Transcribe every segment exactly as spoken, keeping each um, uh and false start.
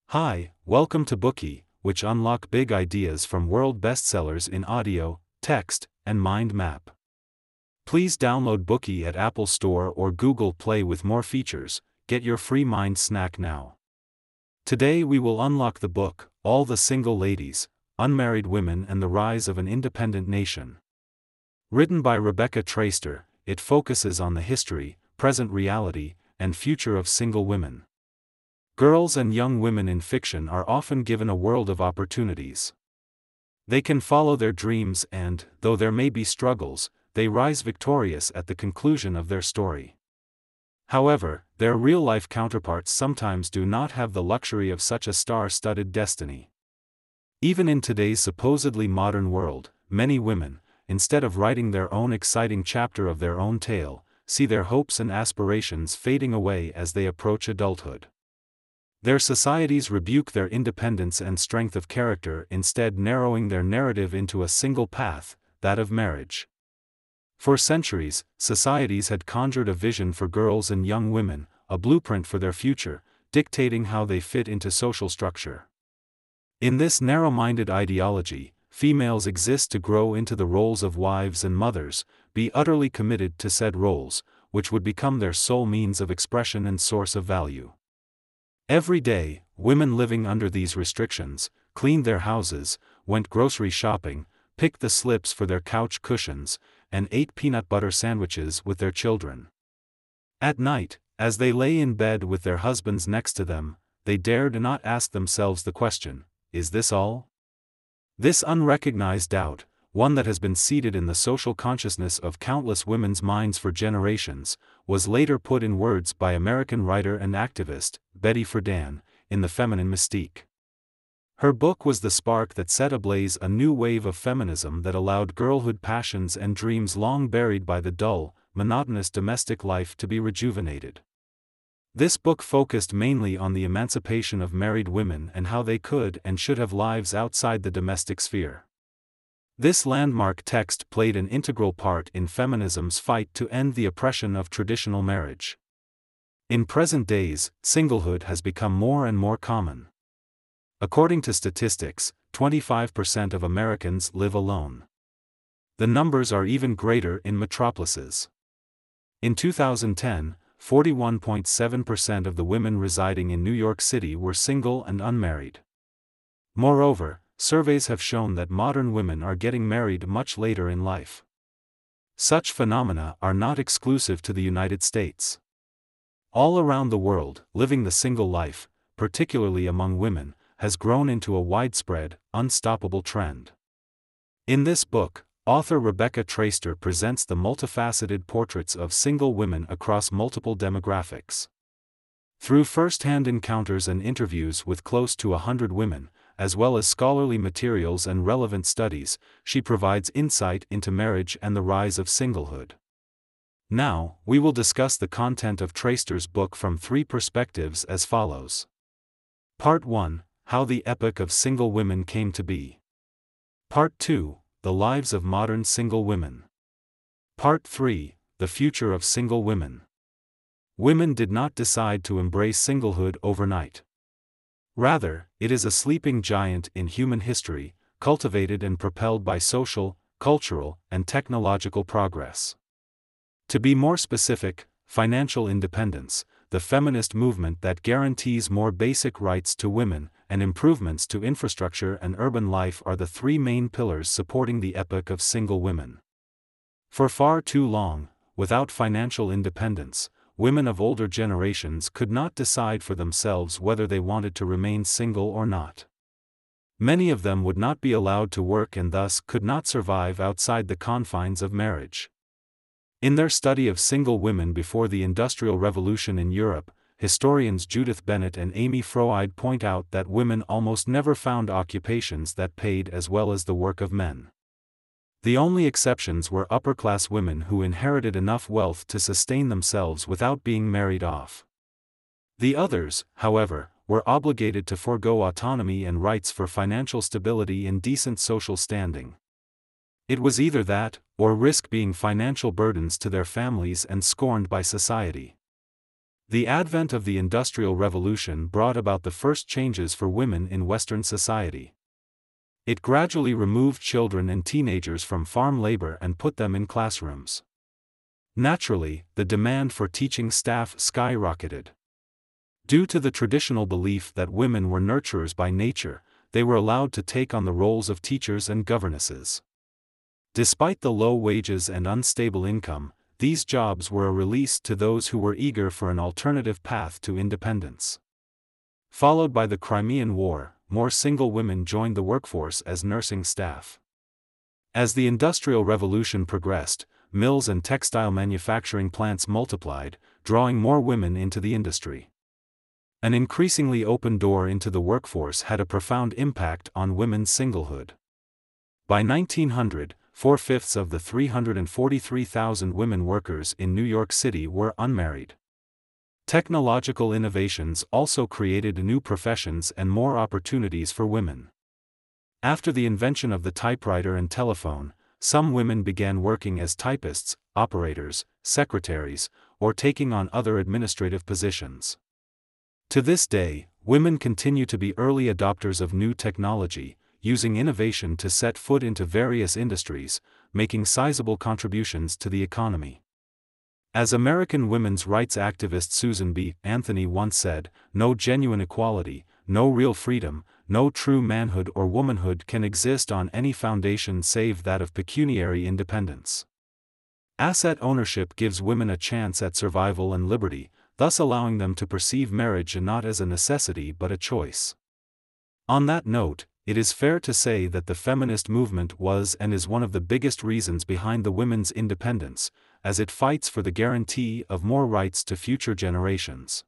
Hi, welcome to Bookie, which unlock big ideas from world bestsellers in audio, text, and mind map. Please download Bookie at Apple Store or Google Play with more features. Get your free mind snack now. Today we will unlock the book, All the Single Ladies, Unmarried Women and the Rise of an Independent Nation. Written by Rebecca Traister, it focuses on the history, present reality, and future of single women. Girls and young women in fiction are often given a world of opportunities. They can follow their dreams and, though there may be struggles, they rise victorious at the conclusion of their story. However, their real-life counterparts sometimes do not have the luxury of such a star-studded destiny. Even in today's supposedly modern world, many women, instead of writing their own exciting chapter of their own tale, see their hopes and aspirations fading away as they approach adulthood. Their societies rebuke their independence and strength of character, instead narrowing their narrative into a single path, that of marriage. For centuries, societies had conjured a vision for girls and young women, a blueprint for their future, dictating how they fit into social structure. In this narrow-minded ideology, females exist to grow into the roles of wives and mothers, be utterly committed to said roles, which would become their sole means of expression and source of value. Every day, women living under these restrictions, cleaned their houses, went grocery shopping, picked the slips for their couch cushions, and ate peanut butter sandwiches with their children. At night, as they lay in bed with their husbands next to them, they dared not ask themselves the question, is this all? This unrecognized doubt, one that has been seated in the social consciousness of countless women's minds for generations, was later put in words by American writer and activist, Betty Friedan, in The Feminine Mystique. Her book was the spark that set ablaze a new wave of feminism that allowed girlhood passions and dreams long buried by the dull, monotonous domestic life to be rejuvenated. This book focused mainly on the emancipation of married women and how they could and should have lives outside the domestic sphere. This landmark text played an integral part in feminism's fight to end the oppression of traditional marriage. In present days, singlehood has become more and more common. According to statistics, twenty-five percent of Americans live alone. The numbers are even greater in metropolises. In two thousand ten, forty-one point seven percent of the women residing in New York City were single and unmarried. Moreover, surveys have shown that modern women are getting married much later in life. Such phenomena are not exclusive to the United States. All around the world, living the single life, particularly among women, has grown into a widespread, unstoppable trend. In this book, author Rebecca Traister presents the multifaceted portraits of single women across multiple demographics. Through first-hand encounters and interviews with close to a hundred women, as well as scholarly materials and relevant studies, she provides insight into marriage and the rise of singlehood. Now, we will discuss the content of Traister's book from three perspectives as follows. Part one, How the Epoch of Single Women Came to Be. Part two, The Lives of Modern Single Women. Part three, The Future of Single Women. Women did not decide to embrace singlehood overnight. Rather, it is a sleeping giant in human history, cultivated and propelled by social, cultural, and technological progress. To be more specific, financial independence, the feminist movement that guarantees more basic rights to women, and improvements to infrastructure and urban life are the three main pillars supporting the epoch of single women. For far too long, without financial independence, women of older generations could not decide for themselves whether they wanted to remain single or not. Many of them would not be allowed to work and thus could not survive outside the confines of marriage. In their study of single women before the Industrial Revolution in Europe, historians Judith Bennett and Amy Froide point out that women almost never found occupations that paid as well as the work of men. The only exceptions were upper-class women who inherited enough wealth to sustain themselves without being married off. The others, however, were obligated to forego autonomy and rights for financial stability and decent social standing. It was either that, or risk being financial burdens to their families and scorned by society. The advent of the Industrial Revolution brought about the first changes for women in Western society. It gradually removed children and teenagers from farm labor and put them in classrooms. Naturally, the demand for teaching staff skyrocketed. Due to the traditional belief that women were nurturers by nature, they were allowed to take on the roles of teachers and governesses. Despite the low wages and unstable income, these jobs were a release to those who were eager for an alternative path to independence. Followed by the Crimean War, more single women joined the workforce as nursing staff. As the Industrial Revolution progressed, mills and textile manufacturing plants multiplied, drawing more women into the industry. An increasingly open door into the workforce had a profound impact on women's singlehood. By nineteen hundred, four-fifths of the three hundred forty-three thousand women workers in New York City were unmarried. Technological innovations also created new professions and more opportunities for women. After the invention of the typewriter and telephone, some women began working as typists, operators, secretaries, or taking on other administrative positions. To this day, women continue to be early adopters of new technology, using innovation to set foot into various industries, making sizable contributions to the economy. As American women's rights activist Susan B. Anthony once said, "No genuine equality, no real freedom, no true manhood or womanhood can exist on any foundation save that of pecuniary independence." Asset ownership gives women a chance at survival and liberty, thus allowing them to perceive marriage not as a necessity but a choice. On that note, it is fair to say that the feminist movement was and is one of the biggest reasons behind the women's independence, as it fights for the guarantee of more rights to future generations.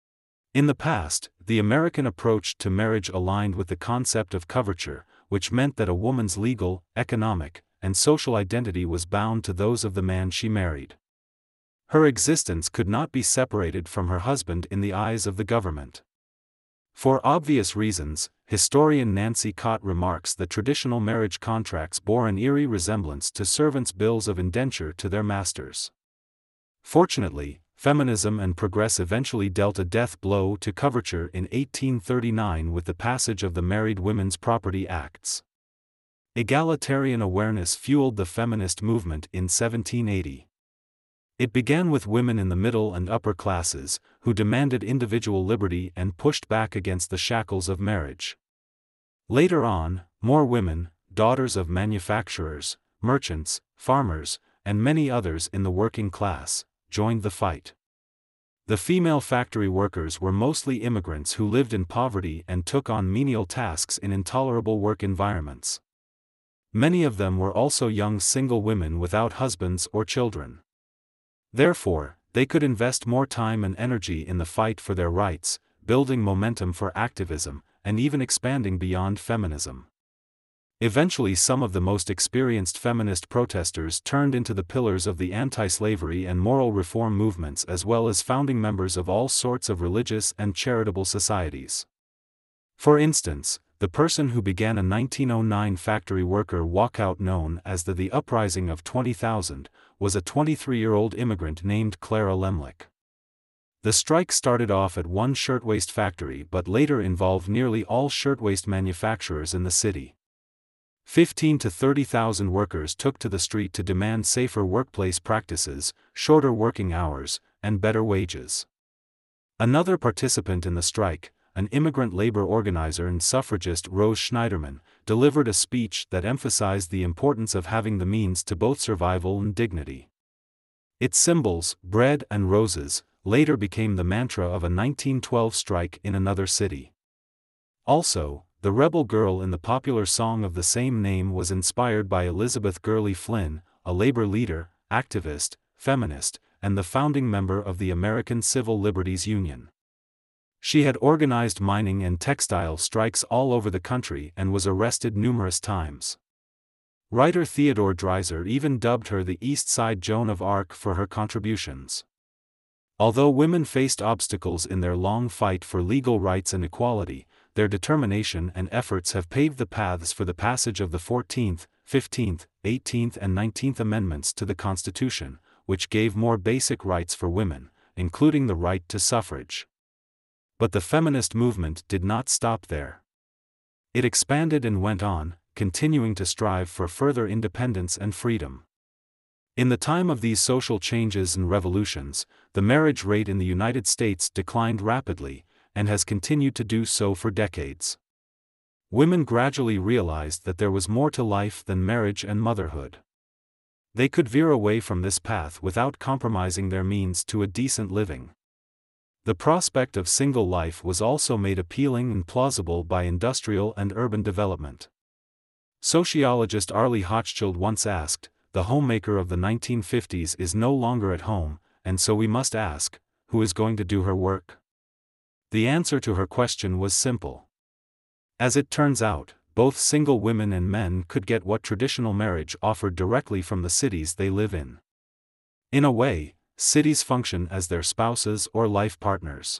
In the past, the American approach to marriage aligned with the concept of coverture, which meant that a woman's legal, economic, and social identity was bound to those of the man she married. Her existence could not be separated from her husband in the eyes of the government. For obvious reasons, historian Nancy Cott remarks that traditional marriage contracts bore an eerie resemblance to servants' bills of indenture to their masters. Fortunately, feminism and progress eventually dealt a death blow to coverture in eighteen thirty-nine with the passage of the Married Women's Property Acts. Egalitarian awareness fueled the feminist movement in seventeen eighty. It began with women in the middle and upper classes, who demanded individual liberty and pushed back against the shackles of marriage. Later on, more women, daughters of manufacturers, merchants, farmers, and many others in the working class, joined the fight. The female factory workers were mostly immigrants who lived in poverty and took on menial tasks in intolerable work environments. Many of them were also young single women without husbands or children. Therefore, they could invest more time and energy in the fight for their rights, building momentum for activism, and even expanding beyond feminism. Eventually, some of the most experienced feminist protesters turned into the pillars of the anti-slavery and moral reform movements, as well as founding members of all sorts of religious and charitable societies. For instance, the person who began a nineteen oh nine factory worker walkout known as the The Uprising of twenty thousand, was a twenty-three-year-old immigrant named Clara Lemlich. The strike started off at one shirtwaist factory but later involved nearly all shirtwaist manufacturers in the city. Fifteen to thirty thousand workers took to the street to demand safer workplace practices, shorter working hours, and better wages. Another participant in the strike, an immigrant labor organizer and suffragist Rose Schneiderman, delivered a speech that emphasized the importance of having the means to both survival and dignity. Its symbols, bread and roses, later became the mantra of a nineteen twelve strike in another city. Also, the rebel girl in the popular song of the same name was inspired by Elizabeth Gurley Flynn, a labor leader, activist, feminist, and the founding member of the American Civil Liberties Union. She had organized mining and textile strikes all over the country and was arrested numerous times. Writer Theodore Dreiser even dubbed her the East Side Joan of Arc for her contributions. Although women faced obstacles in their long fight for legal rights and equality, their determination and efforts have paved the paths for the passage of the fourteenth, fifteenth, eighteenth and nineteenth Amendments to the Constitution, which gave more basic rights for women, including the right to suffrage. But the feminist movement did not stop there. It expanded and went on, continuing to strive for further independence and freedom. In the time of these social changes and revolutions, the marriage rate in the United States declined rapidly, and has continued to do so for decades. Women gradually realized that there was more to life than marriage and motherhood. They could veer away from this path without compromising their means to a decent living. The prospect of single life was also made appealing and plausible by industrial and urban development. Sociologist Arlie Hochschild once asked, "The homemaker of the nineteen fifties is no longer at home, and so we must ask, who is going to do her work?" The answer to her question was simple. As it turns out, both single women and men could get what traditional marriage offered directly from the cities they live in. In a way, cities function as their spouses or life partners.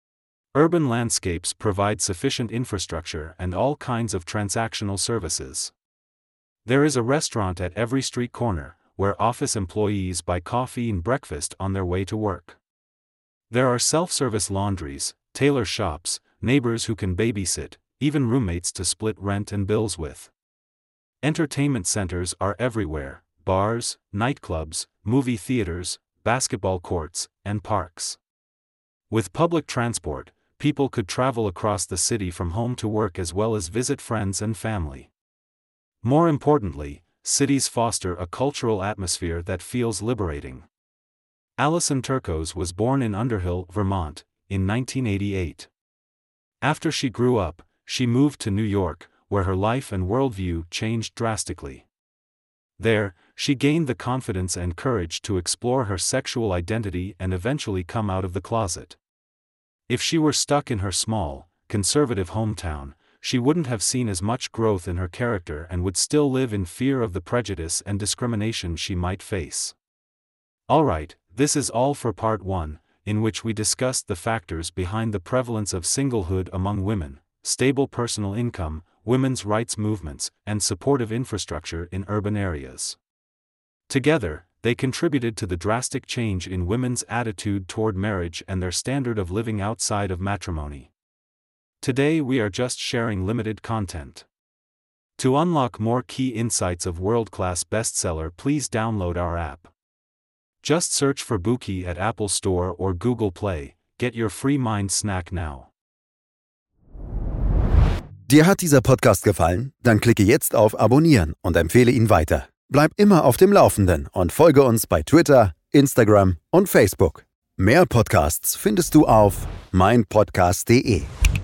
Urban landscapes provide sufficient infrastructure and all kinds of transactional services. There is a restaurant at every street corner, where office employees buy coffee and breakfast on their way to work. There are self-service laundries, tailor shops, neighbors who can babysit, even roommates to split rent and bills with. Entertainment centers are everywhere: bars, nightclubs, movie theaters, basketball courts, and parks. With public transport, people could travel across the city from home to work as well as visit friends and family. More importantly, cities foster a cultural atmosphere that feels liberating. Alison Turcos was born in Underhill, Vermont, in nineteen eighty-eight. After she grew up, she moved to New York, where her life and worldview changed drastically. There, she gained the confidence and courage to explore her sexual identity and eventually come out of the closet. If she were stuck in her small, conservative hometown, she wouldn't have seen as much growth in her character and would still live in fear of the prejudice and discrimination she might face. Alright, this is all for part one, in which we discussed the factors behind the prevalence of singlehood among women, stable personal income, women's rights movements, and supportive infrastructure in urban areas. Together, they contributed to the drastic change in women's attitude toward marriage and their standard of living outside of matrimony. Today we are just sharing limited content. To unlock more key insights of world-class bestseller, please download our app. Just search for Bookey at Apple Store or Google Play. Get your free mind snack now. Dir hat dieser Podcast gefallen? Dann klicke jetzt auf Abonnieren und empfehle ihn weiter. Bleib immer auf dem Laufenden und folge uns bei Twitter, Instagram und Facebook. Mehr Podcasts findest du auf mein podcast punkt de.